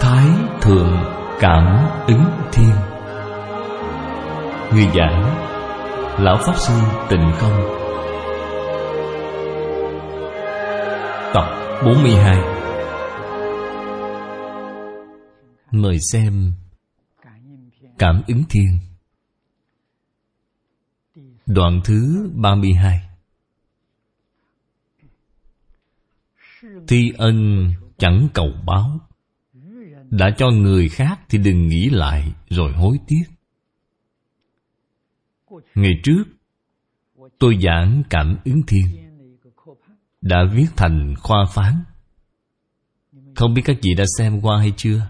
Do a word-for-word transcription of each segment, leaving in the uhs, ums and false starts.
Thái Thượng Cảm Ứng Thiên. Người giảng Lão Pháp Sư Tịnh Không. Tập bốn mươi hai. Mời xem Cảm Ứng Thiên, đoạn thứ ba mươi hai. Thi ân chẳng cầu báo, đã cho người khác thì đừng nghĩ lại rồi hối tiếc. Ngày trước tôi giảng Cảm Ứng Thiên, đã viết thành khoa phán. Không biết các vị đã xem qua hay chưa?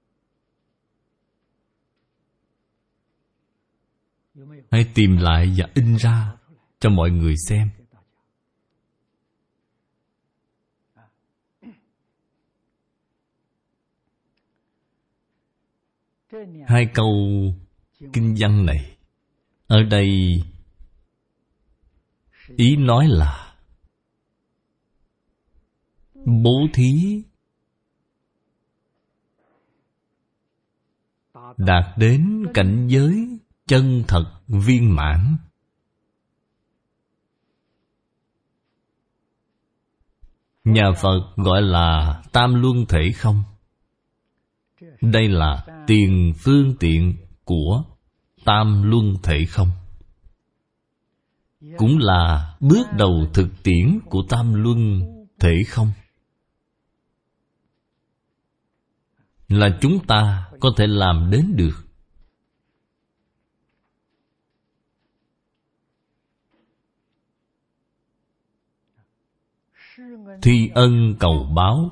Hãy tìm lại và in ra cho mọi người xem. Hai câu kinh văn này ở đây ý nói là bố thí đạt đến cảnh giới chân thật viên mãn. Nhà Phật gọi là tam luân thể không. Đây là tiền phương tiện của tam luân thể không, cũng là bước đầu thực tiễn của tam luân thể không, là chúng ta có thể làm đến được. Thi ân cầu báo.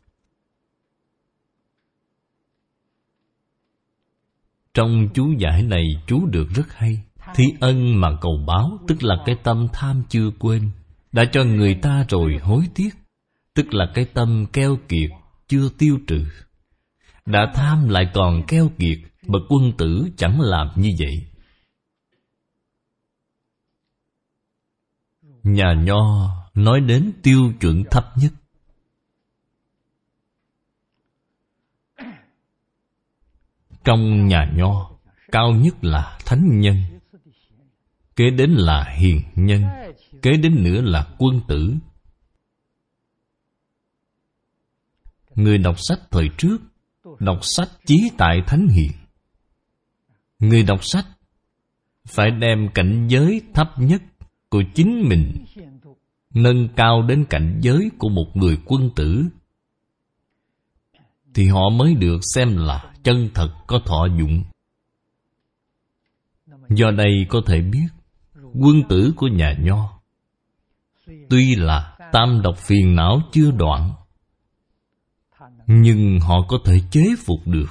Trong chú giải này chú được rất hay. Thi ân mà cầu báo, tức là cái tâm tham chưa quên, đã cho người ta rồi hối tiếc, tức là cái tâm keo kiệt chưa tiêu trừ. Đã tham lại còn keo kiệt, bậc quân tử chẳng làm như vậy. Nhà Nho nói đến tiêu chuẩn thấp nhất. Trong nhà Nho, cao nhất là thánh nhân, kế đến là hiền nhân, kế đến nữa là quân tử. Người đọc sách thời trước, đọc sách chí tại thánh hiền. Người đọc sách phải đem cảnh giới thấp nhất của chính mình nâng cao đến cảnh giới của một người quân tử, thì họ mới được xem là chân thật có thọ dụng. Do đây có thể biết, quân tử của nhà Nho tuy là tam độc phiền não chưa đoạn, nhưng họ có thể chế phục được.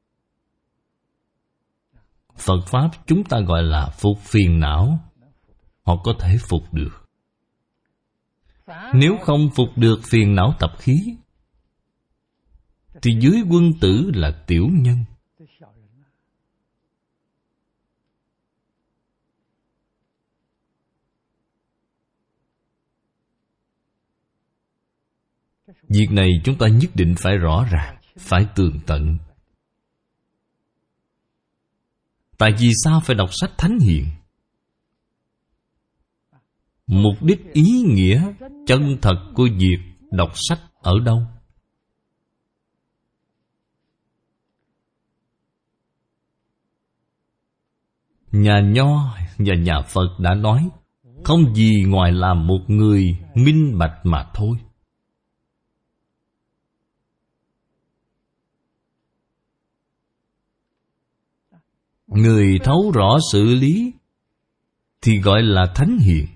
Phật Pháp chúng ta gọi là phục phiền não, họ có thể phục được. Nếu không phục được phiền não tập khí, thì dưới quân tử là tiểu nhân. Việc này chúng ta nhất định phải rõ ràng, phải tường tận. Tại vì sao phải đọc sách thánh hiền? Mục đích ý nghĩa chân thật của việc đọc sách ở đâu? Nhà Nho và nhà Phật đã nói, không gì ngoài làm một người minh bạch mà thôi. Người thấu rõ sự lý thì gọi là thánh hiền.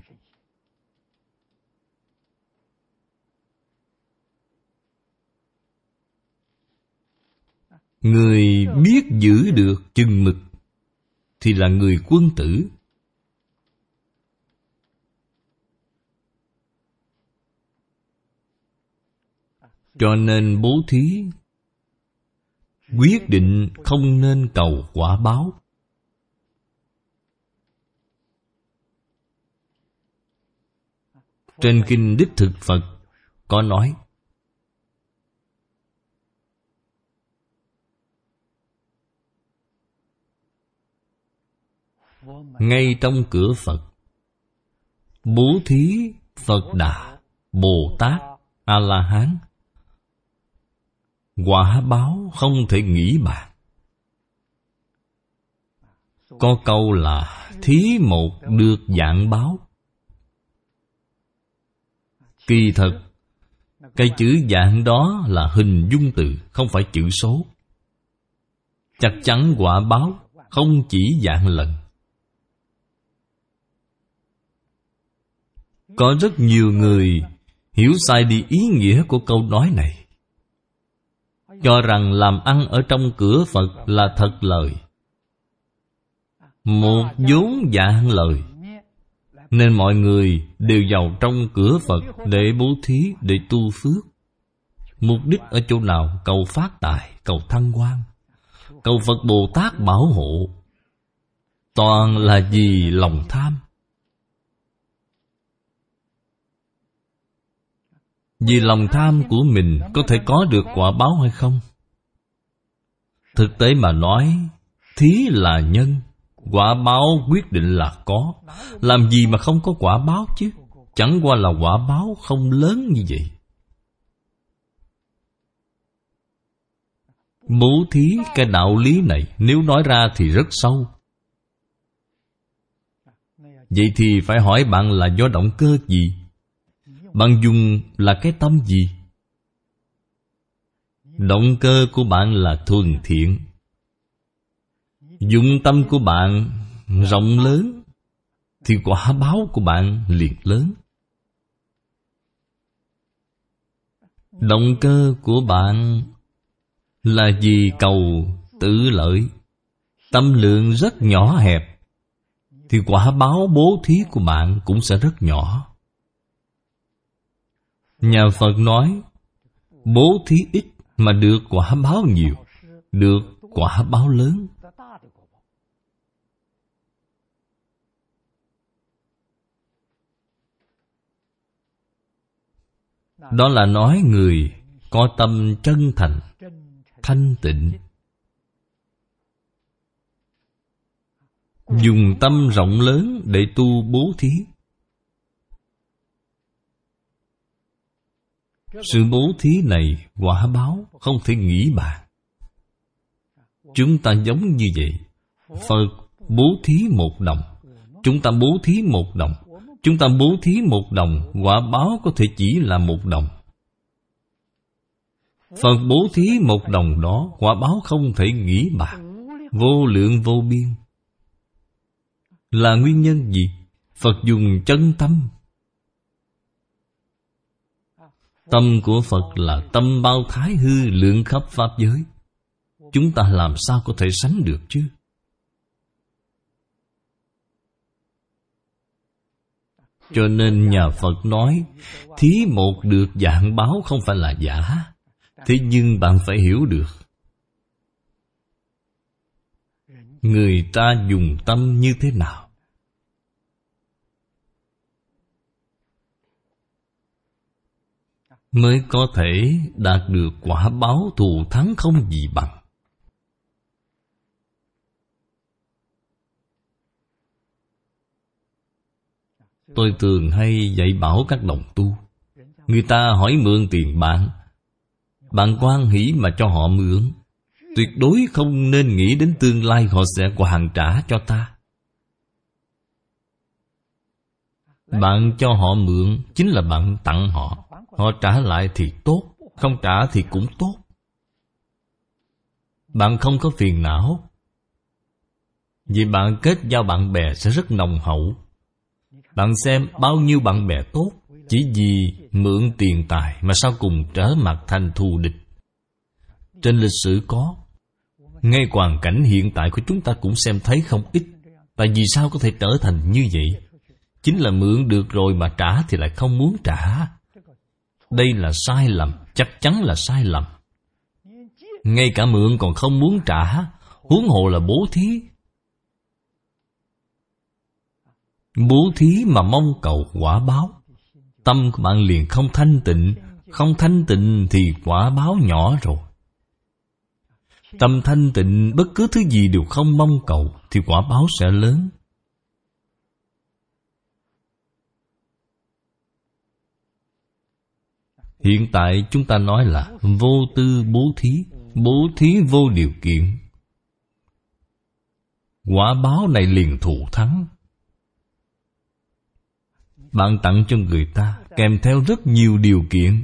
Người biết giữ được chừng mực thì là người quân tử. Cho nên bố thí quyết định không nên cầu quả báo. Trên kinh Đích Thực Phật có nói, ngay trong cửa Phật, bố thí Phật Đà, Bồ Tát, A-la-hán, quả báo không thể nghĩ bàn. Có câu là thí một được vạn báo. Kỳ thật, cái chữ vạn đó là hình dung từ, không phải chữ số. Chắc chắn quả báo không chỉ vạn lần. Có rất nhiều người hiểu sai đi ý nghĩa của câu nói này, cho rằng làm ăn ở trong cửa Phật là thật lời, một vốn vạn lời, nên mọi người đều vào trong cửa Phật để bố thí, để tu phước. Mục đích ở chỗ nào? Cầu phát tài, cầu thăng quan, cầu Phật Bồ Tát bảo hộ. Toàn là vì lòng tham. Vì lòng tham của mình có thể có được quả báo hay không? Thực tế mà nói, thí là nhân, quả báo quyết định là có. Làm gì mà không có quả báo chứ? Chẳng qua là quả báo không lớn như vậy. Bố thí, cái đạo lý này nếu nói ra thì rất sâu. Vậy thì phải hỏi bạn là do động cơ gì? Bạn dùng là cái tâm gì? Động cơ của bạn là thuần thiện, dụng tâm của bạn rộng lớn, thì quả báo của bạn liền lớn. Động cơ của bạn là vì cầu tự lợi, tâm lượng rất nhỏ hẹp, thì quả báo bố thí của bạn cũng sẽ rất nhỏ. Nhà Phật nói, bố thí ít mà được quả báo nhiều, được quả báo lớn. Đó là nói người có tâm chân thành, thanh tịnh, dùng tâm rộng lớn để tu bố thí. Sự bố thí này quả báo không thể nghĩ bàn. Chúng ta giống như vậy. Phật bố thí một đồng, chúng ta bố thí một đồng. Chúng ta bố thí một đồng, quả báo có thể chỉ là một đồng. Phật bố thí một đồng đó, quả báo không thể nghĩ bàn, vô lượng vô biên. Là nguyên nhân gì? Phật dùng chân tâm. Tâm của Phật là tâm bao thái hư, lượng khắp pháp giới. Chúng ta làm sao có thể sánh được chứ? Cho nên nhà Phật nói, thí một được vạn báo không phải là giả. Thế nhưng bạn phải hiểu được, người ta dùng tâm như thế nào, mới có thể đạt được quả báo thù thắng không gì bằng. Tôi thường hay dạy bảo các đồng tu, người ta hỏi mượn tiền bạn, bạn hoan hỷ mà cho họ mượn, tuyệt đối không nên nghĩ đến tương lai họ sẽ hoàn trả cho ta. Bạn cho họ mượn chính là bạn tặng họ, họ trả lại thì tốt, không trả thì cũng tốt. Bạn không có phiền não, vì bạn kết giao bạn bè sẽ rất nồng hậu. Bạn xem bao nhiêu bạn bè tốt, chỉ vì mượn tiền tài mà sau cùng trở mặt thành thù địch. Trên lịch sử có, ngay hoàn cảnh hiện tại của chúng ta cũng xem thấy không ít. Tại vì sao có thể trở thành như vậy? Chính là mượn được rồi mà trả thì lại không muốn trả. Đây là sai lầm, chắc chắn là sai lầm. Ngay cả mượn còn không muốn trả, huống hồ là bố thí. Bố thí mà mong cầu quả báo, tâm của bạn liền không thanh tịnh. Không thanh tịnh thì quả báo nhỏ rồi. Tâm thanh tịnh, bất cứ thứ gì đều không mong cầu thì quả báo sẽ lớn. Hiện tại chúng ta nói là vô tư bố thí, bố thí vô điều kiện. Quả báo này liền thù thắng. Bạn tặng cho người ta kèm theo rất nhiều điều kiện.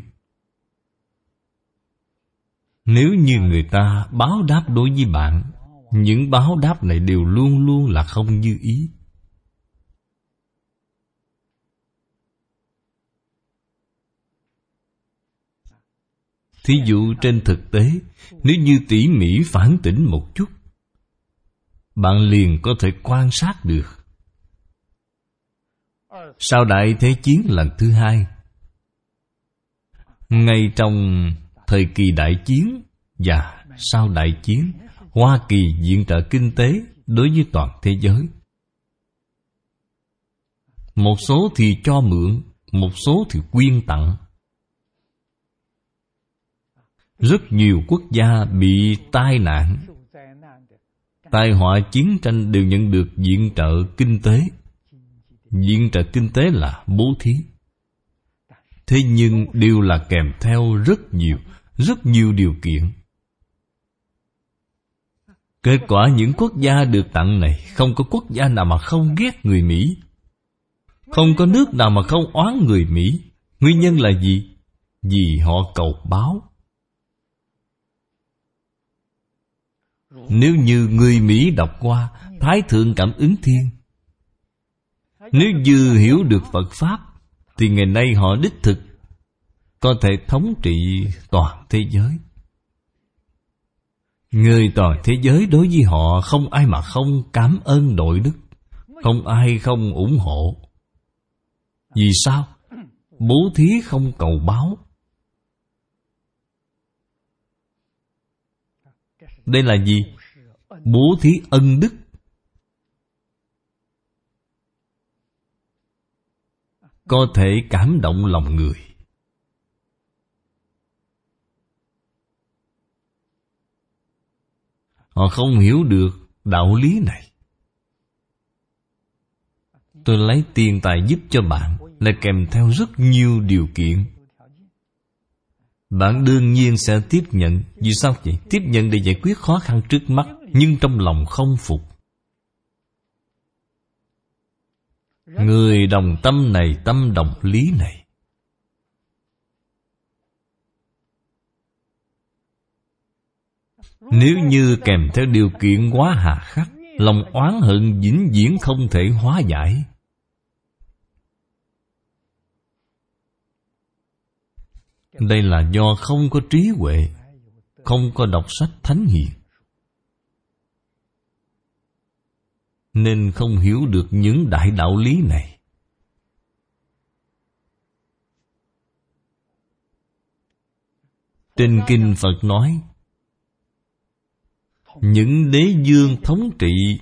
Nếu như người ta báo đáp đối với bạn, những báo đáp này đều luôn luôn là không như ý. Thí dụ trên thực tế, nếu như tỉ mỉ phản tỉnh một chút, bạn liền có thể quan sát được. Sau Đại Thế Chiến lần thứ hai, ngay trong thời kỳ đại chiến và sau đại chiến, Hoa Kỳ viện trợ kinh tế đối với toàn thế giới. Một số thì cho mượn, một số thì quyên tặng. Rất nhiều quốc gia bị tai nạn, tai họa chiến tranh đều nhận được viện trợ kinh tế. Viện trợ kinh tế là bố thí. Thế nhưng đều là kèm theo rất nhiều, rất nhiều điều kiện. Kết quả những quốc gia được tặng này, không có quốc gia nào mà không ghét người Mỹ, không có nước nào mà không oán người Mỹ. Nguyên nhân là gì? Vì họ cầu báo. Nếu như người Mỹ đọc qua Thái Thượng Cảm Ứng Thiên, nếu như hiểu được Phật Pháp, thì ngày nay họ đích thực có thể thống trị toàn thế giới. Người toàn thế giới đối với họ không ai mà không cảm ơn đội đức, không ai không ủng hộ. Vì sao? Bố thí không cầu báo. Đây là gì? Bố thí ân đức. Có thể cảm động lòng người. Họ không hiểu được đạo lý này. Tôi lấy tiền tài giúp cho bạn, lại kèm theo rất nhiều điều kiện. Bạn đương nhiên sẽ tiếp nhận. Vì sao vậy? Tiếp nhận để giải quyết khó khăn trước mắt, nhưng trong lòng không phục. Người đồng tâm này, tâm đồng lý này, nếu như kèm theo điều kiện quá hà khắc, lòng oán hận vĩnh viễn không thể hóa giải. Đây là do không có trí huệ, không có đọc sách thánh hiền, nên không hiểu được những đại đạo lý này. Trên kinh Phật nói, những đế vương thống trị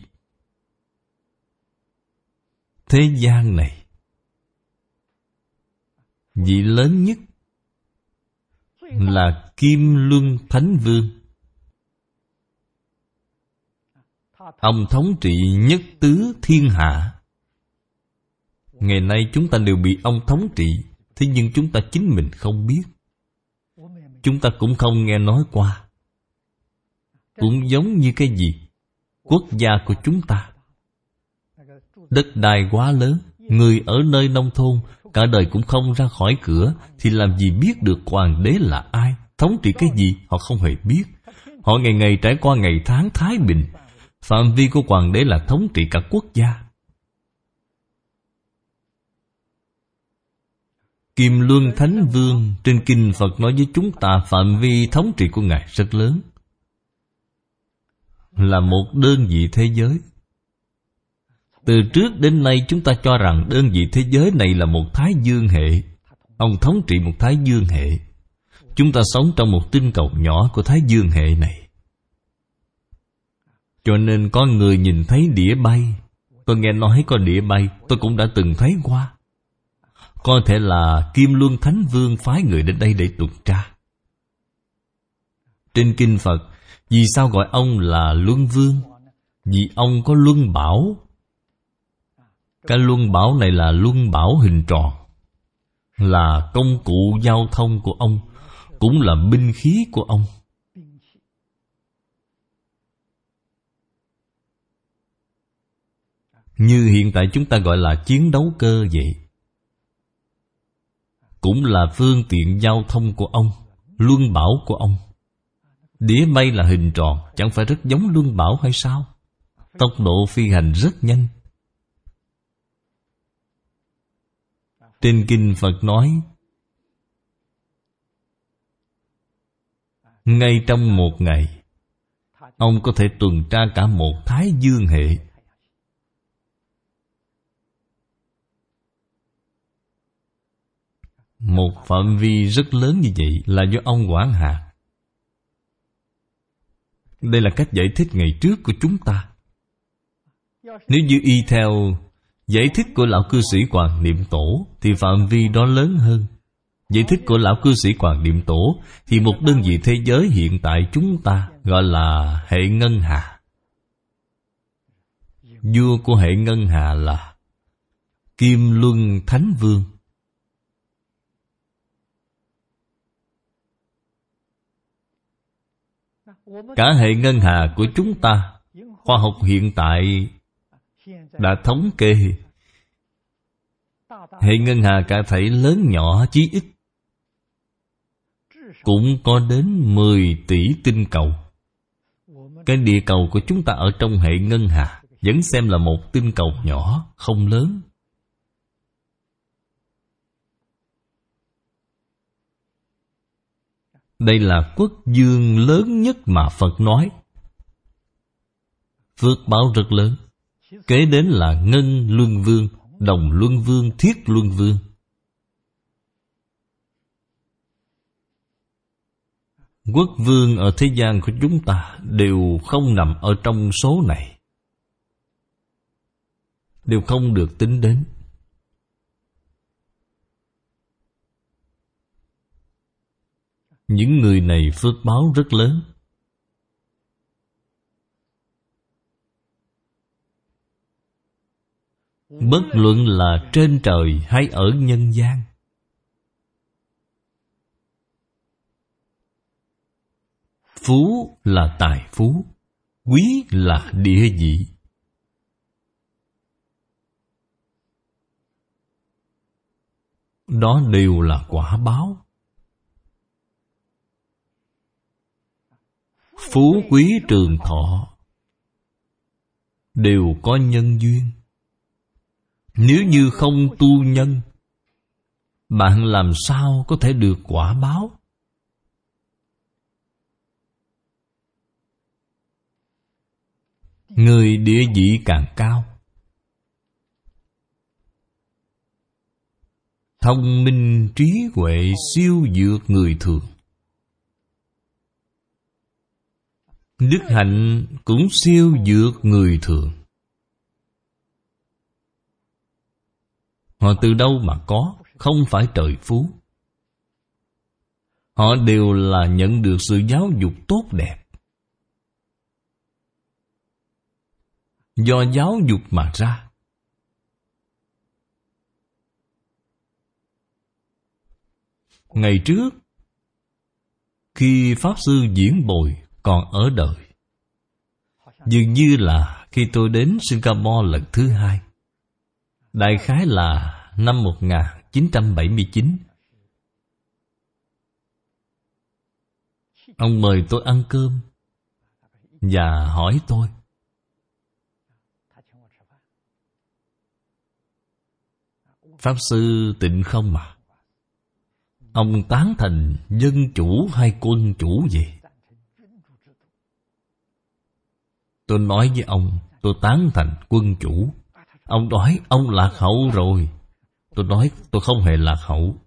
thế gian này, vị lớn nhất là Kim Luân Thánh Vương. Ông thống trị nhất tứ thiên hạ. Ngày nay chúng ta đều bị ông thống trị, thế nhưng chúng ta chính mình không biết. Chúng ta cũng không nghe nói qua. Cũng giống như cái gì? Quốc gia của chúng ta, đất đai quá lớn, người ở nơi nông thôn cả đời cũng không ra khỏi cửa, thì làm gì biết được hoàng đế là ai, thống trị cái gì? Họ không hề biết. Họ ngày ngày trải qua ngày tháng thái bình. Phạm vi của hoàng đế là thống trị cả quốc gia. Kim Luân Thánh Vương, trên kinh Phật nói với chúng ta phạm vi thống trị của Ngài rất lớn, là một đơn vị thế giới. Từ trước đến nay chúng ta cho rằng đơn vị thế giới này là một thái dương hệ. Ông thống trị một thái dương hệ. Chúng ta sống trong một tinh cầu nhỏ của thái dương hệ này. Cho nên có người nhìn thấy đĩa bay. Tôi nghe nói có đĩa bay, tôi cũng đã từng thấy qua. Có thể là Kim Luân Thánh Vương phái người đến đây để tuần tra. Trên kinh Phật, vì sao gọi ông là Luân Vương? Vì ông có luân bảo. Cái luân bảo này là luân bảo hình tròn. là công cụ giao thông của ông, cũng là binh khí của ông. Như hiện tại chúng ta gọi là chiến đấu cơ vậy, cũng là phương tiện giao thông của ông, luân bảo của ông. Đĩa bay là hình tròn, chẳng phải rất giống luân bảo hay sao? Tốc độ phi hành rất nhanh. Trên kinh Phật nói, ngay trong một ngày, ông có thể tuần tra cả một thái dương hệ. Một phạm vi rất lớn như vậy là do ông quản hạt. Đây là cách giải thích ngày trước của chúng ta. Nếu như y theo giải thích của Lão Cư Sĩ Hoàng Niệm Tổ thì phạm vi đó lớn hơn. Giải thích của Lão Cư Sĩ Hoàng Niệm Tổ thì một đơn vị thế giới hiện tại chúng ta gọi là hệ ngân hà. Vua của hệ ngân hà là Kim Luân Thánh Vương. Cả hệ ngân hà của chúng ta, khoa học hiện tại đã thống kê hệ ngân hà cả thảy lớn nhỏ chí ít cũng có đến mười tỷ tinh cầu. Cái địa cầu của chúng ta ở trong hệ ngân hà vẫn xem là một tinh cầu nhỏ, không lớn. Đây là quốc dương lớn nhất mà Phật nói. Phước báo rất lớn. Kế đến là Ngân Luân Vương, Đồng Luân Vương, Thiết Luân Vương. Quốc vương ở thế gian của chúng ta đều không nằm ở trong số này, đều không được tính đến. Những người này phước báo rất lớn. Bất luận là trên trời hay ở nhân gian, phú là tài phú, quý là địa vị. Đó đều là quả báo. Phú quý trường thọ đều có nhân duyên. Nếu như không tu nhân, bạn làm sao có thể được quả báo? Người địa vị càng cao, thông minh trí huệ siêu vượt người thường, đức hạnh cũng siêu vượt người thường. Họ từ đâu mà có? Không phải trời phú. Họ đều là nhận được sự giáo dục tốt đẹp, do giáo dục mà ra. Ngày trước, khi Pháp Sư Diễn Bồi còn ở đời, dường như là khi tôi đến Singapore lần thứ hai, đại khái là năm một nghìn chín trăm bảy mươi chín. Ông mời tôi ăn cơm và hỏi tôi: Pháp Sư Tịnh không mà, ông tán thành dân chủ hay quân chủ vậy? Tôi nói với ông, tôi tán thành quân chủ. Ông nói ông lạc hậu rồi. Tôi nói tôi không hề lạc hậu.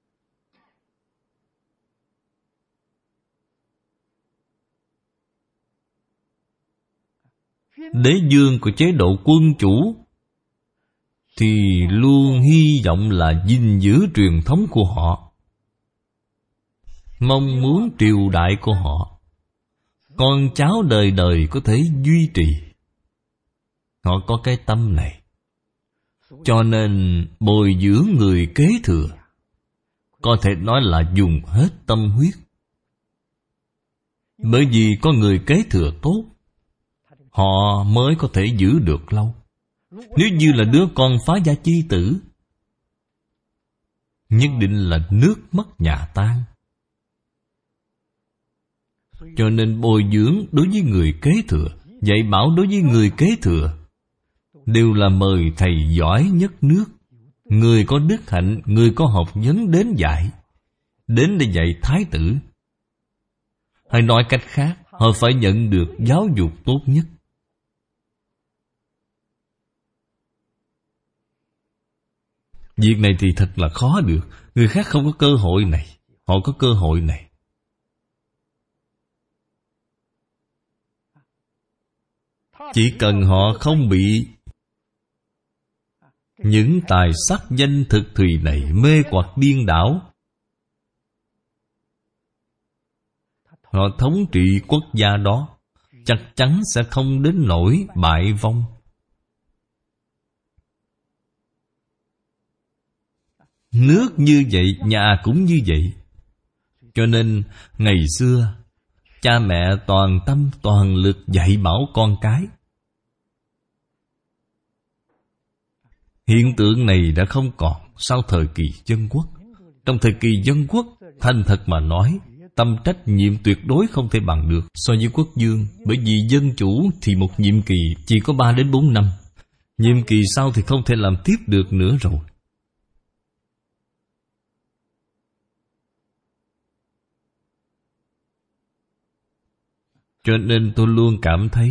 Đế vương của chế độ quân chủ thì luôn hy vọng là gìn giữ truyền thống của họ, mong muốn triều đại của họ, con cháu đời đời có thể duy trì. Họ có cái tâm này, cho nên bồi dưỡng người kế thừa có thể nói là dùng hết tâm huyết. Bởi vì có người kế thừa tốt, họ mới có thể giữ được lâu. Nếu như là đứa con phá gia chi tử, nhất định là nước mất nhà tan. Cho nên bồi dưỡng đối với người kế thừa, dạy bảo đối với người kế thừa, đều là mời thầy giỏi nhất nước, người có đức hạnh, người có học vấn đến dạy, đến để dạy thái tử. Hay nói cách khác, họ phải nhận được giáo dục tốt nhất. Việc này thì thật là khó được. Người khác không có cơ hội này, họ có cơ hội này. Chỉ cần họ không bị những tài sắc danh thực thùy này mê hoặc điên đảo, họ thống trị quốc gia đó, chắc chắn sẽ không đến nỗi bại vong. Nước như vậy, nhà cũng như vậy. Cho nên ngày xưa cha mẹ toàn tâm toàn lực dạy bảo con cái. Hiện tượng này đã không còn sau thời kỳ dân quốc. Trong thời kỳ dân quốc, thành thật mà nói, tâm trách nhiệm tuyệt đối không thể bằng được so với quốc vương. Bởi vì dân chủ thì một nhiệm kỳ chỉ có ba đến bốn năm. Nhiệm kỳ sau thì không thể làm tiếp được nữa rồi. Cho nên tôi luôn cảm thấy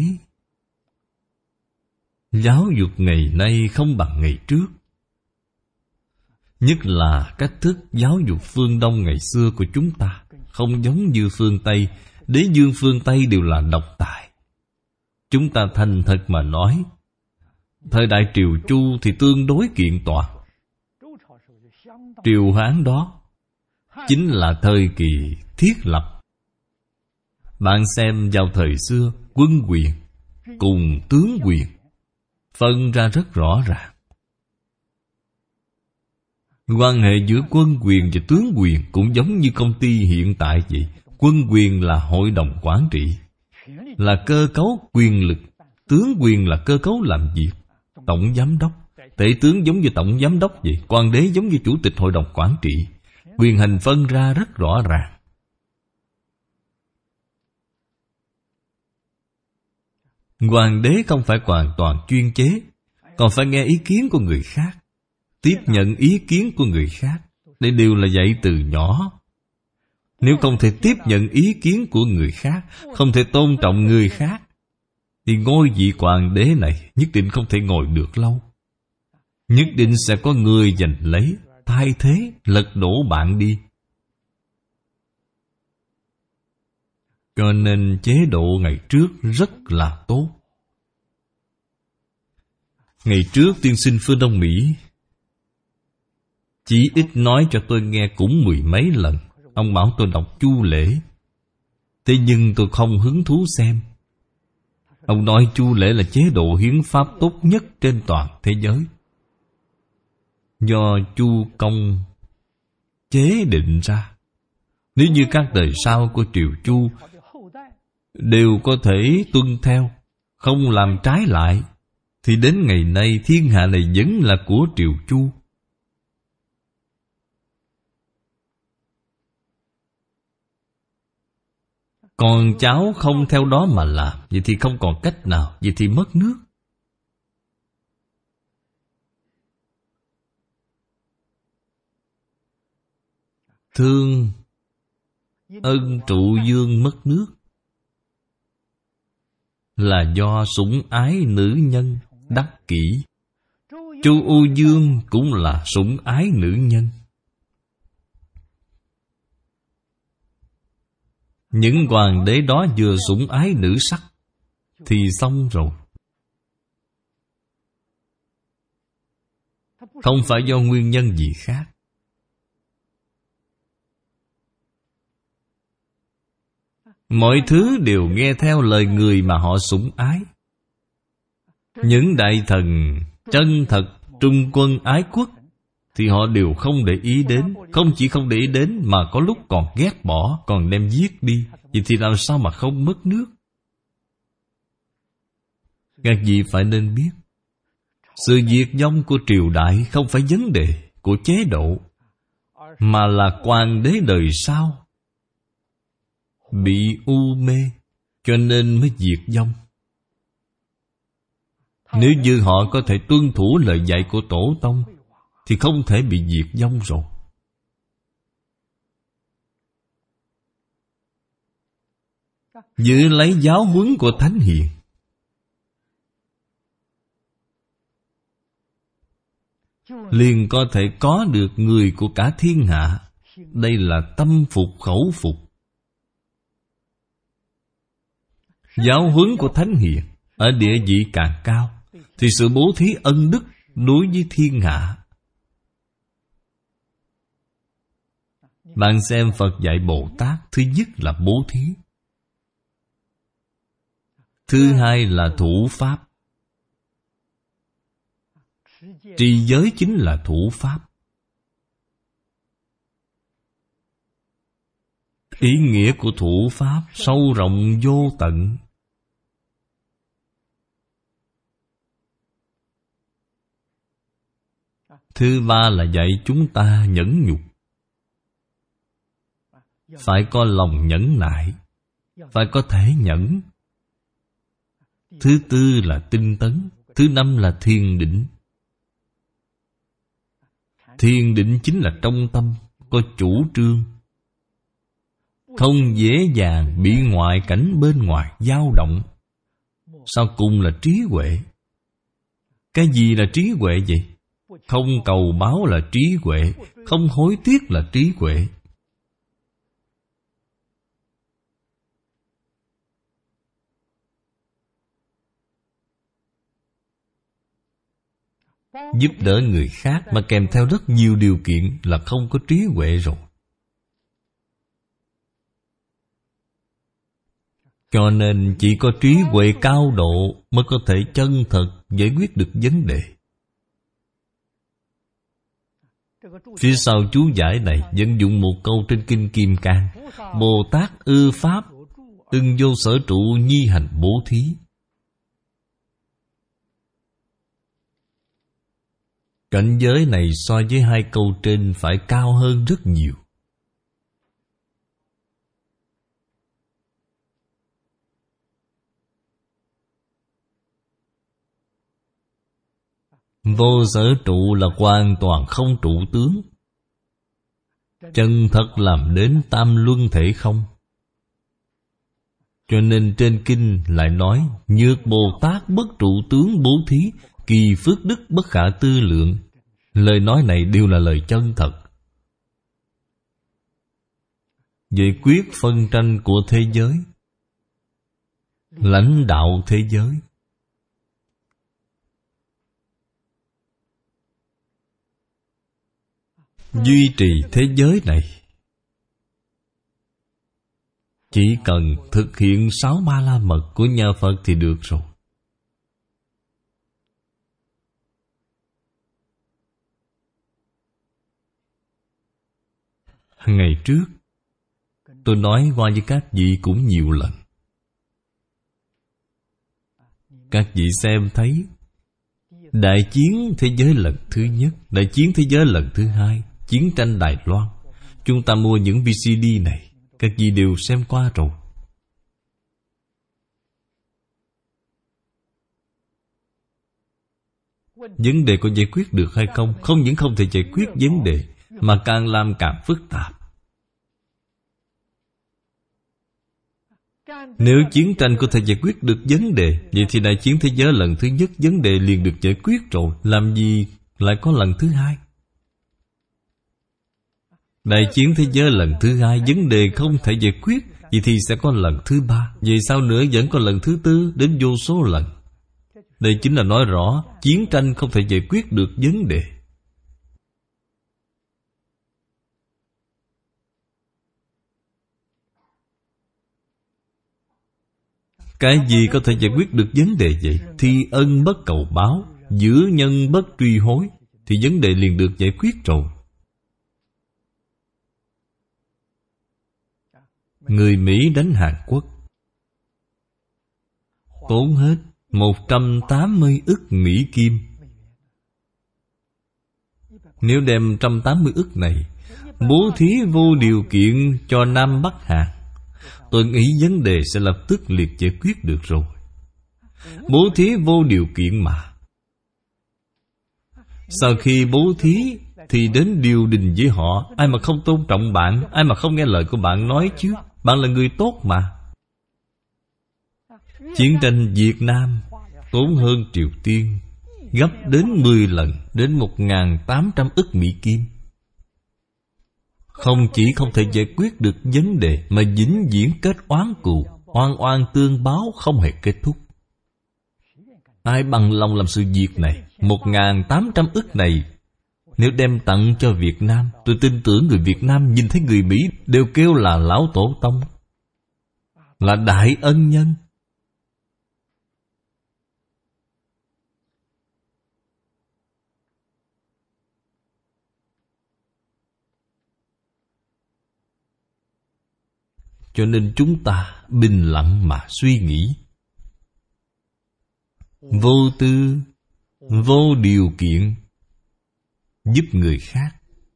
giáo dục ngày nay không bằng ngày trước. Nhất là cách thức giáo dục phương Đông ngày xưa của chúng ta không giống như phương Tây. Đế vương phương Tây đều là độc tài. Chúng ta thành thật mà nói, thời đại Triều Chu thì tương đối kiện toàn. Triều Hán đó chính là thời kỳ thiết lập. Bạn xem vào thời xưa, quân quyền cùng tướng quyền phân ra rất rõ ràng. Quan hệ giữa quân quyền và tướng quyền cũng giống như công ty hiện tại vậy. Quân quyền là hội đồng quản trị, là cơ cấu quyền lực. Tướng quyền là cơ cấu làm việc. Tổng giám đốc, tể tướng giống như tổng giám đốc vậy. Hoàng đế giống như chủ tịch hội đồng quản trị. Quyền hành phân ra rất rõ ràng. Hoàng đế không phải hoàn toàn chuyên chế, còn phải nghe ý kiến của người khác, tiếp nhận ý kiến của người khác. Đây đều là dạy từ nhỏ. Nếu không thể tiếp nhận ý kiến của người khác, không thể tôn trọng người khác, thì ngôi vị hoàng đế này nhất định không thể ngồi được lâu. Nhất định sẽ có người giành lấy, thay thế, lật đổ bạn đi. Cho nên chế độ ngày trước rất là tốt. Ngày trước tiên sinh phương Đông Mỹ chỉ ít nói cho tôi nghe cũng mười mấy lần. Ông bảo tôi đọc Chu Lễ, thế nhưng tôi không hứng thú xem. Ông nói Chu Lễ là chế độ hiến pháp tốt nhất trên toàn thế giới, do Chu Công chế định ra. Nếu như các đời sau của Triều Chu đều có thể tuân theo, không làm trái lại, thì đến ngày nay thiên hạ này vẫn là của Triều Chu. Còn cháu không theo đó mà làm, vậy thì không còn cách nào, vậy thì mất nước. Thương ân trụ dương mất nước là do sủng ái nữ nhân đắc kỷ. Chu U Dương cũng là sủng ái nữ nhân. Những hoàng đế đó vừa sủng ái nữ sắc thì xong rồi. Không phải do nguyên nhân gì khác. Mọi thứ đều nghe theo lời người mà họ sủng ái. Những đại thần chân thật trung quân ái quốc, thì họ đều không để ý đến. Không chỉ không để ý đến mà có lúc còn ghét bỏ, còn đem giết đi. Vậy thì làm sao mà không mất nước? Các vị phải nên biết, sự diệt vong của triều đại không phải vấn đề của chế độ, mà là hoàng đế đời sau bị u mê, cho nên mới diệt vong. Nếu như họ có thể tuân thủ lời dạy của tổ tông thì không thể bị diệt vong rồi. Giữ lấy giáo huấn của Thánh Hiền, liền có thể có được người của cả thiên hạ. Đây là tâm phục khẩu phục. Giáo huấn của Thánh Hiền ở địa vị càng cao thì sự bố thí ân đức đối với thiên hạ. Bạn xem Phật dạy Bồ Tát, thứ nhất là bố thí, thứ hai là thủ pháp. Trì giới chính là thủ pháp. Ý nghĩa của thủ pháp sâu rộng vô tận. Thứ ba là dạy chúng ta nhẫn nhục. Phải có lòng nhẫn nại, phải có thể nhẫn. Thứ tư là tinh tấn. Thứ năm là thiền định. Thiền định chính là trong tâm có chủ trương, không dễ dàng bị ngoại cảnh bên ngoài dao động. Sau cùng là trí huệ. Cái gì là trí huệ vậy? Không cầu báo là trí huệ, không hối tiếc là trí huệ. Giúp đỡ người khác mà kèm theo rất nhiều điều kiện là không có trí huệ rồi. Cho nên chỉ có trí huệ cao độ mới có thể chân thật giải quyết được vấn đề. Phía sau chú giải này vẫn dùng một câu trên Kinh Kim Cang: Bồ Tát ư pháp, ưng vô sở trụ nhi hành bố thí. Cảnh giới này so với hai câu trên phải cao hơn rất nhiều. Vô sở trụ là hoàn toàn không trụ tướng, chân thật làm đến tam luân thể không. Cho nên trên kinh lại nói: Nhược Bồ Tát bất trụ tướng bố thí, kỳ phước đức bất khả tư lượng. Lời nói này đều là lời chân thật. Giải quyết phân tranh của thế giới, lãnh đạo thế giới, duy trì thế giới này, chỉ cần thực hiện sáu ba la mật của nhà Phật thì được rồi. Ngày trước tôi nói qua với các vị cũng nhiều lần. Các vị xem thấy đại chiến thế giới lần thứ nhất, đại chiến thế giới lần thứ hai, chiến tranh Đài Loan. Chúng ta mua những vê xê đê này, các vị đều xem qua rồi. Vấn đề có giải quyết được hay không? Không những không thể giải quyết vấn đề, mà càng làm càng phức tạp. Nếu chiến tranh có thể giải quyết được vấn đề, vậy thì đại chiến thế giới lần thứ nhất vấn đề liền được giải quyết rồi. Làm gì lại có lần thứ hai? Đại chiến thế giới lần thứ hai vấn đề không thể giải quyết, vậy thì sẽ có lần thứ ba. Vậy sau nữa vẫn có lần thứ tư, đến vô số lần. Đây chính là nói rõ chiến tranh không thể giải quyết được vấn đề. Cái gì có thể giải quyết được vấn đề vậy? Thi ân bất cầu báo, giữ nhân bất truy hối. thì vấn đề liền được giải quyết rồi. Người Mỹ đánh Hàn Quốc tốn hết một trăm tám mươi ức Mỹ Kim. Nếu đem một trăm tám mươi ức này bố thí vô điều kiện cho Nam Bắc Hàn, tôi nghĩ vấn đề sẽ lập tức liệt giải quyết được rồi. Bố thí vô điều kiện mà. Sau khi bố thí thì đến điều đình với họ. Ai mà không tôn trọng bạn, ai mà không nghe lời của bạn nói chứ. Bạn là người tốt mà. Chiến tranh Việt Nam tốn hơn Triều Tiên gấp đến mười lần, đến một nghìn tám trăm ức Mỹ Kim. Không chỉ không thể giải quyết được vấn đề, mà vĩnh viễn kết oán cừu, oan oan tương báo không hề kết thúc. Ai bằng lòng làm sự việc này? Một nghìn tám trăm ức này nếu đem tặng cho Việt Nam, tôi tin tưởng người Việt Nam nhìn thấy người Mỹ đều kêu là lão tổ tông, là đại ân nhân. Cho nên chúng ta bình lặng mà suy nghĩ, vô tư, vô điều kiện giúp người khác.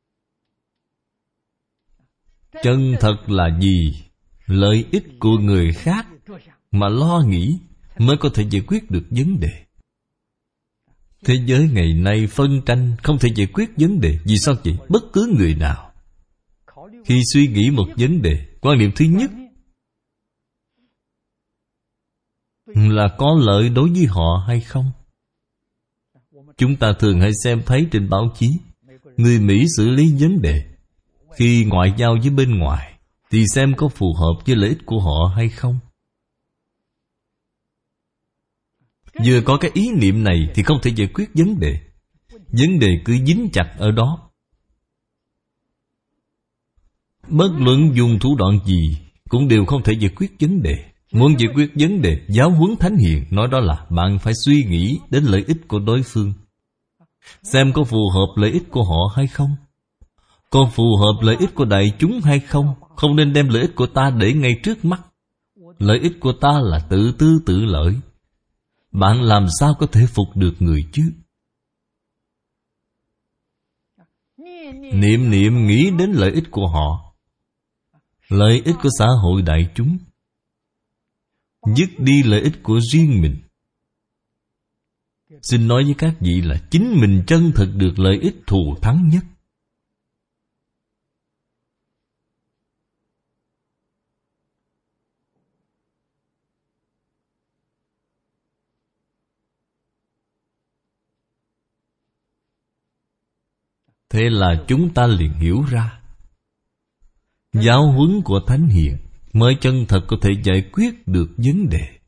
Chân thật là gì? Lợi ích của người khác mà lo nghĩ mới có thể giải quyết được vấn đề. Thế giới ngày nay phân tranh không thể giải quyết vấn đề. Vì sao vậy? Bất cứ người nào khi suy nghĩ một vấn đề, quan điểm thứ nhất là có lợi đối với họ hay không. Chúng ta thường hay xem thấy trên báo chí, người Mỹ xử lý vấn đề khi ngoại giao với bên ngoài thì xem có phù hợp với lợi ích của họ hay không. Vừa có cái ý niệm này thì không thể giải quyết vấn đề. Vấn đề cứ dính chặt ở đó. Bất luận dùng thủ đoạn gì cũng đều không thể giải quyết vấn đề. Muốn giải quyết vấn đề, giáo huấn thánh hiền nói đó là bạn phải suy nghĩ đến lợi ích của đối phương, xem có phù hợp lợi ích của họ hay không, có phù hợp lợi ích của đại chúng hay không. Không nên đem lợi ích của ta để ngay trước mắt. Lợi ích của ta là tự tư tự lợi. Bạn làm sao có thể phục được người chứ? Niệm niệm nghĩ đến lợi ích của họ, lợi ích của xã hội đại chúng, dứt đi lợi ích của riêng mình. Xin nói với các vị là chính mình chân thực được lợi ích thù thắng nhất. Thế là chúng ta liền hiểu ra, giáo huấn của thánh hiền mới chân thật có thể giải quyết được vấn đề.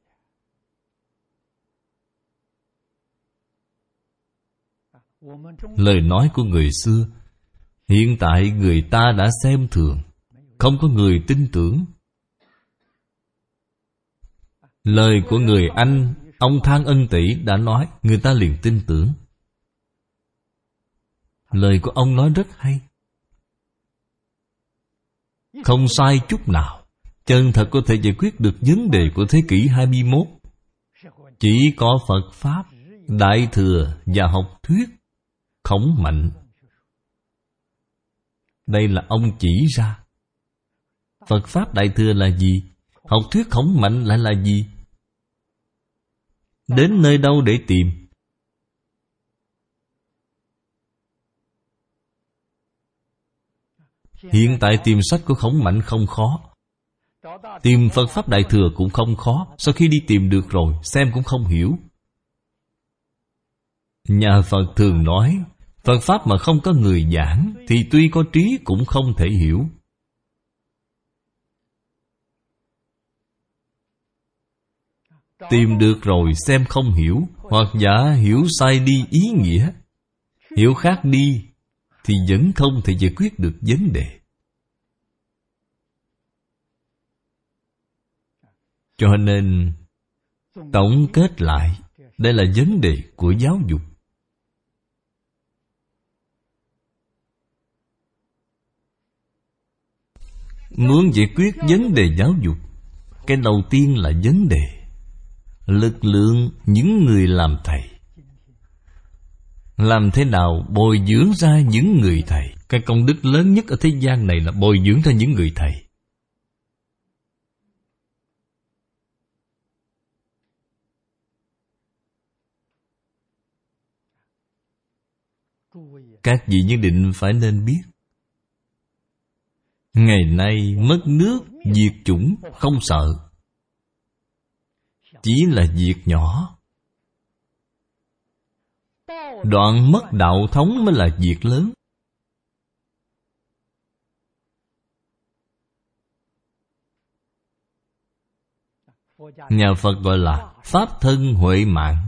Lời nói của người xưa hiện tại người ta đã xem thường, không có người tin tưởng. Lời của người Anh, ông Thang Ân Tỉ đã nói, người ta liền tin tưởng. Lời của ông nói rất hay, không sai chút nào. Chân thật có thể giải quyết được vấn đề của thế kỷ hai mươi mốt. Chỉ có Phật Pháp, Đại Thừa và học thuyết Khổng Mạnh. Đây là ông chỉ ra. Phật Pháp Đại Thừa là gì? Học thuyết Khổng Mạnh lại là gì? Đến nơi đâu để tìm? Hiện tại tìm sách của Khổng Mạnh không khó, tìm Phật Pháp Đại Thừa cũng không khó. Sau khi đi tìm được rồi, xem cũng không hiểu. Nhà Phật thường nói, Phật Pháp mà không có người giảng thì tuy có trí cũng không thể hiểu. Tìm được rồi xem không hiểu, hoặc giả hiểu sai đi ý nghĩa, hiểu khác đi, thì vẫn không thể giải quyết được vấn đề. Cho nên tổng kết lại, đây là vấn đề của giáo dục. Muốn giải quyết vấn đề giáo dục, cái đầu tiên là vấn đề lực lượng những người làm thầy. Làm thế nào bồi dưỡng ra những người thầy? Cái công đức lớn nhất ở thế gian này là bồi dưỡng ra những người thầy. Các vị nhất định phải nên biết, ngày nay mất nước diệt chủng không sợ, chỉ là việc nhỏ. Đoạn mất đạo thống mới là việc lớn. Nhà Phật gọi là pháp thân huệ mạng.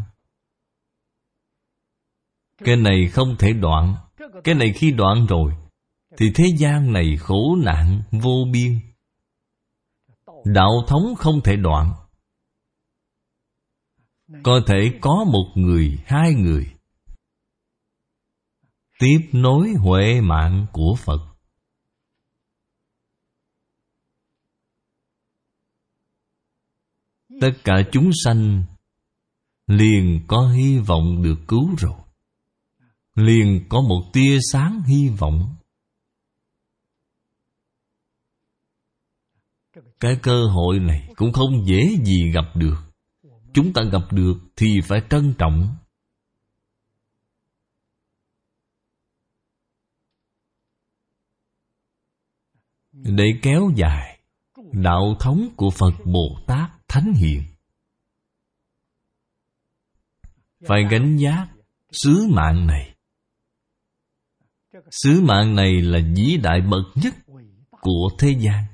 Cái này không thể đoạn. Cái này khi đoạn rồi thì thế gian này khổ nạn vô biên. Đạo thống không thể đoạn. Có thể có một người, hai người tiếp nối huệ mạng của Phật. Tất cả chúng sanh liền có hy vọng được cứu rồi, liền có một tia sáng hy vọng. Cái cơ hội này cũng không dễ gì gặp được. Chúng ta gặp được thì phải trân trọng. Để kéo dài đạo thống của Phật Bồ Tát Thánh Hiền, phải gánh vác sứ mạng này. Sứ mạng này là vĩ đại bậc nhất của thế gian.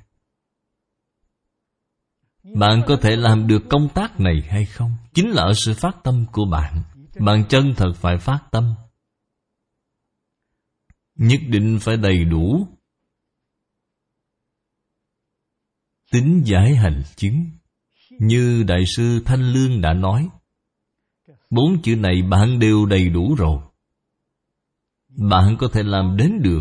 Bạn có thể làm được công tác này hay không? Chính là ở sự phát tâm của bạn. Bạn chân thật phải phát tâm, nhất định phải đầy đủ tín giải hành chứng. Như Đại sư Thanh Lương đã nói, bốn chữ này bạn đều đầy đủ rồi, bạn có thể làm đến được.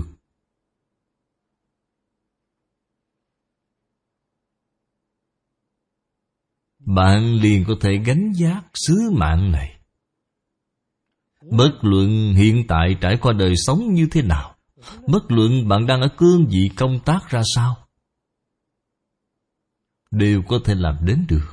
Bạn liền có thể gánh vác sứ mạng này. Bất luận hiện tại trải qua đời sống như thế nào, bất luận bạn đang ở cương vị công tác ra sao, đều có thể làm đến được.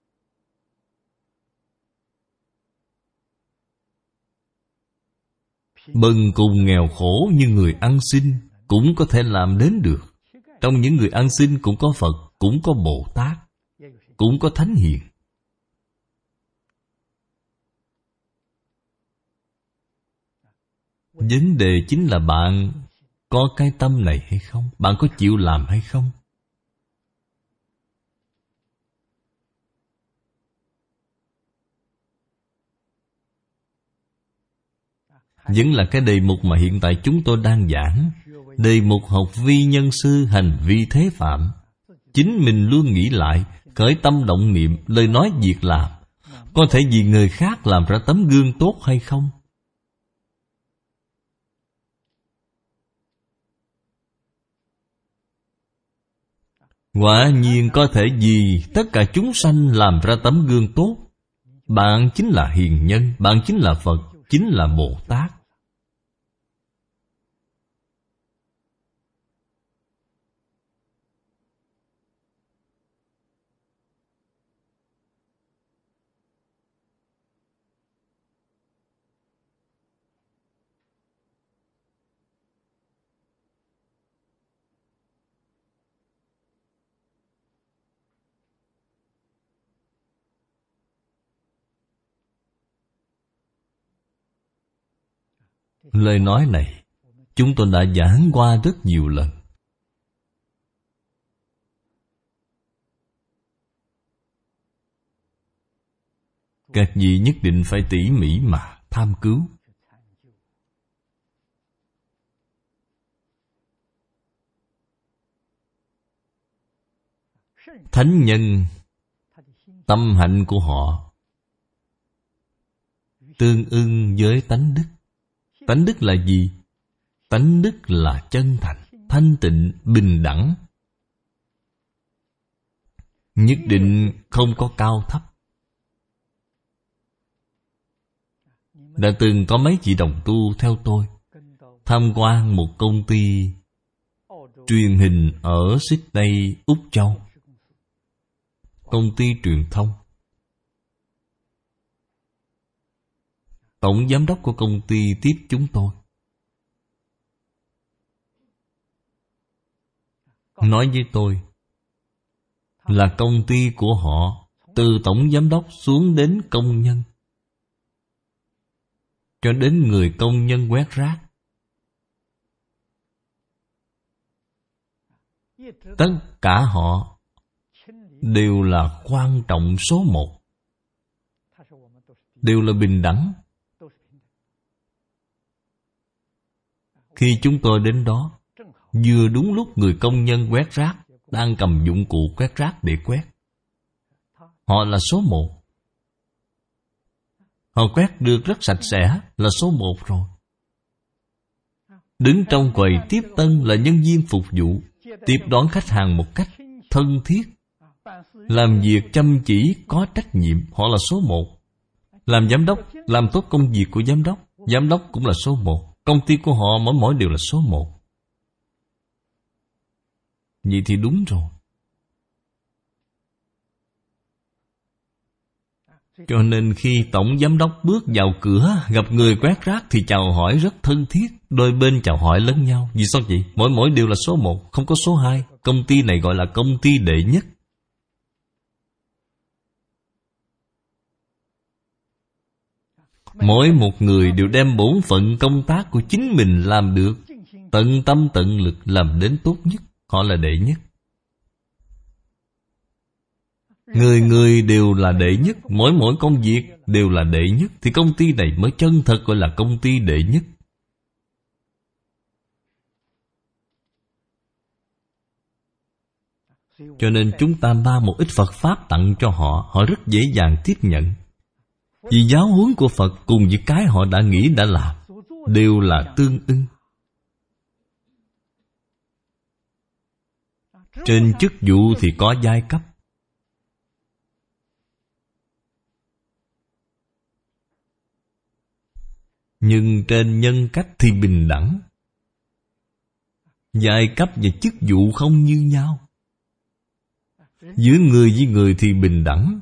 Bần cùng nghèo khổ như người ăn xin cũng có thể làm đến được. Trong những người ăn xin cũng có Phật, cũng có Bồ Tát, cũng có Thánh Hiền. Vấn đề chính là bạn có cái tâm này hay không? Bạn có chịu làm hay không? Vẫn là cái đề mục mà hiện tại chúng tôi đang giảng. Đề mục học vi nhân sư, hành vi thế phạm. Chính mình luôn nghĩ lại, khởi tâm động niệm, lời nói việc làm, có thể vì người khác làm ra tấm gương tốt hay không? Quả nhiên có thể vì tất cả chúng sanh làm ra tấm gương tốt. Bạn chính là hiền nhân, bạn chính là Phật, chính là Bồ Tát. Lời nói này chúng tôi đã giảng qua rất nhiều lần. Các vị nhất định phải tỉ mỉ mà tham cứu. Thánh nhân, tâm hạnh của họ tương ưng với tánh đức. Tánh đức là gì? Tánh đức là chân thành, thanh tịnh, bình đẳng. nhất định không có cao thấp. Đã từng có mấy chị đồng tu theo tôi tham quan một công ty truyền hình ở Sydney, Úc Châu. Công ty truyền thông. Tổng giám đốc của công ty tiếp chúng tôi, nói với tôi là công ty của họ từ tổng giám đốc xuống đến công nhân, cho đến người công nhân quét rác, tất cả họ đều là quan trọng số một, đều là bình đẳng. Khi chúng tôi đến đó, vừa đúng lúc người công nhân quét rác đang cầm dụng cụ quét rác để quét. Họ là số một. Họ quét được rất sạch sẽ, là số một rồi. Đứng trong quầy tiếp tân là nhân viên phục vụ, tiếp đón khách hàng một cách thân thiết, làm việc chăm chỉ, có trách nhiệm, họ là số một. Làm giám đốc, làm tốt công việc của giám đốc, giám đốc cũng là số một. Công ty của họ mỗi mỗi đều là số một. Vậy thì đúng rồi. Cho nên khi tổng giám đốc bước vào cửa, gặp người quét rác thì chào hỏi rất thân thiết. Đôi bên chào hỏi lẫn nhau. Vì sao vậy? Mỗi mỗi đều là số một, không có số hai. Công ty này gọi là công ty đệ nhất. Mỗi một người đều đem bổn phận công tác của chính mình làm được, tận tâm tận lực làm đến tốt nhất. Họ là đệ nhất. Người người đều là đệ nhất, mỗi mỗi công việc đều là đệ nhất, thì công ty này mới chân thật gọi là công ty đệ nhất. Cho nên chúng ta mang một ít Phật Pháp tặng cho họ, họ rất dễ dàng tiếp nhận. Vì giáo huấn của Phật cùng với cái họ đã nghĩ đã làm đều là tương ưng. Trên chức vụ thì có giai cấp, nhưng trên nhân cách thì bình đẳng. Giai cấp và chức vụ không như nhau. Giữa người với người thì bình đẳng,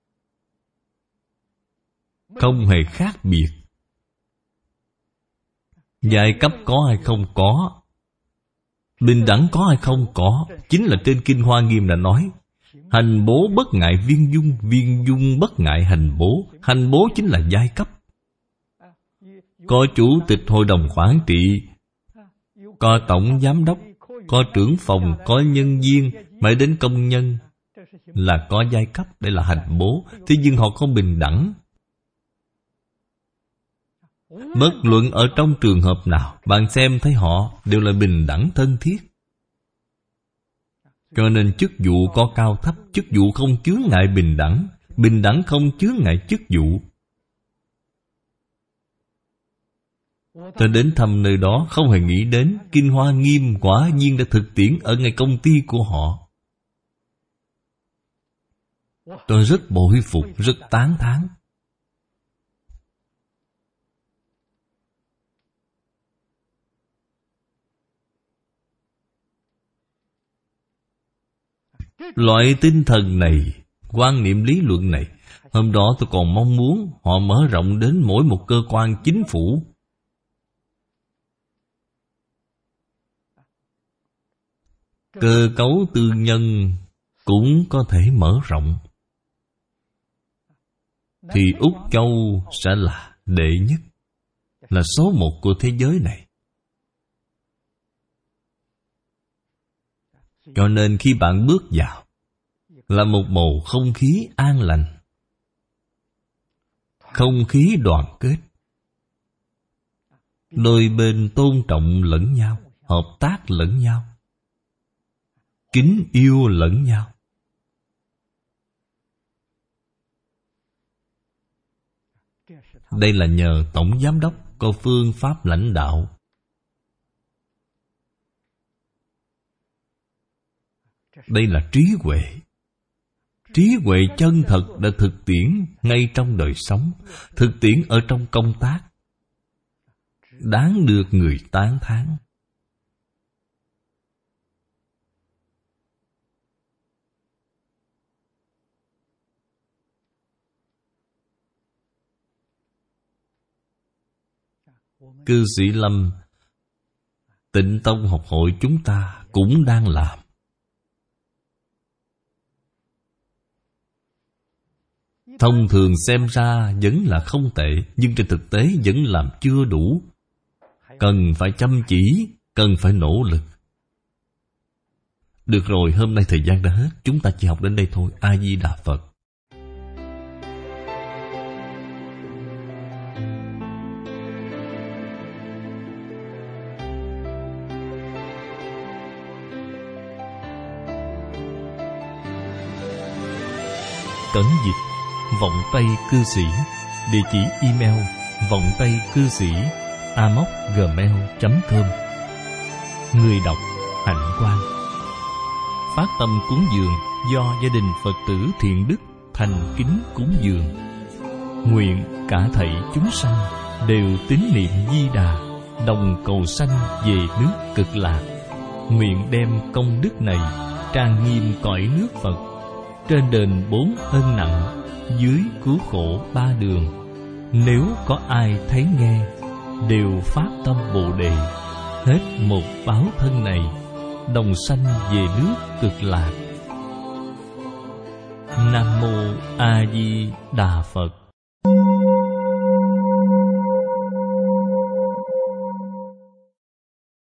không hề khác biệt. Giai cấp có hay không có, bình đẳng có hay không có, chính là trên Kinh Hoa Nghiêm đã nói: hành bố bất ngại viên dung, viên dung bất ngại hành bố. Hành bố chính là giai cấp. Có chủ tịch hội đồng quản trị, có tổng giám đốc, có trưởng phòng, có nhân viên, mãi đến công nhân, là có giai cấp, đây là hành bố. Thế nhưng họ không bình đẳng. Bất luận ở trong trường hợp nào, bạn xem thấy họ đều là bình đẳng thân thiết. Cho nên chức vụ có cao thấp, chức vụ không chướng ngại bình đẳng, bình đẳng không chướng ngại chức vụ. Tôi đến thăm nơi đó không hề nghĩ đến Kinh Hoa Nghiêm quả nhiên đã thực tiễn ở ngay công ty của họ. Tôi rất bội phục, rất tán thán. Loại tinh thần này, quan niệm lý luận này, hôm đó tôi còn mong muốn họ mở rộng đến mỗi một cơ quan chính phủ. Cơ cấu tư nhân cũng có thể mở rộng, thì Úc Châu sẽ là đệ nhất, là số một của thế giới này. Cho nên khi bạn bước vào, là một bầu không khí an lành, không khí đoàn kết, đôi bên tôn trọng lẫn nhau, hợp tác lẫn nhau, kính yêu lẫn nhau. Đây là nhờ tổng giám đốc có phương pháp lãnh đạo. Đây là trí huệ. Trí huệ chân thật đã thực tiễn ngay trong đời sống, thực tiễn ở trong công tác, đáng được người tán thán. Cư sĩ Lâm, Tịnh Tông học hội chúng ta cũng đang làm. Thông thường xem ra vẫn là không tệ, nhưng trên thực tế vẫn làm chưa đủ. Cần phải chăm chỉ, cần phải nỗ lực. Được rồi, hôm nay thời gian đã hết, chúng ta chỉ học đến đây thôi. A Di Đà Phật. Cẩn dịch Vọng Tây Cư Sĩ. Địa chỉ email vọng tây cư sĩ a m o c gmail chấm com. Người đọc Hạnh Quang. Phát tâm cúng dường do gia đình Phật tử Thiện Đức thành kính cúng dường. Nguyện cả thảy chúng sanh đều tín niệm Di Đà, đồng cầu sanh về nước Cực Lạc. Nguyện đem công đức này trang nghiêm cõi nước Phật, trên đền bốn ân nặng, dưới cứu khổ ba đường. Nếu có ai thấy nghe, đều phát tâm Bồ Đề, hết một báo thân này, đồng sanh về nước Cực Lạc. Nam Mô A Di Đà Phật.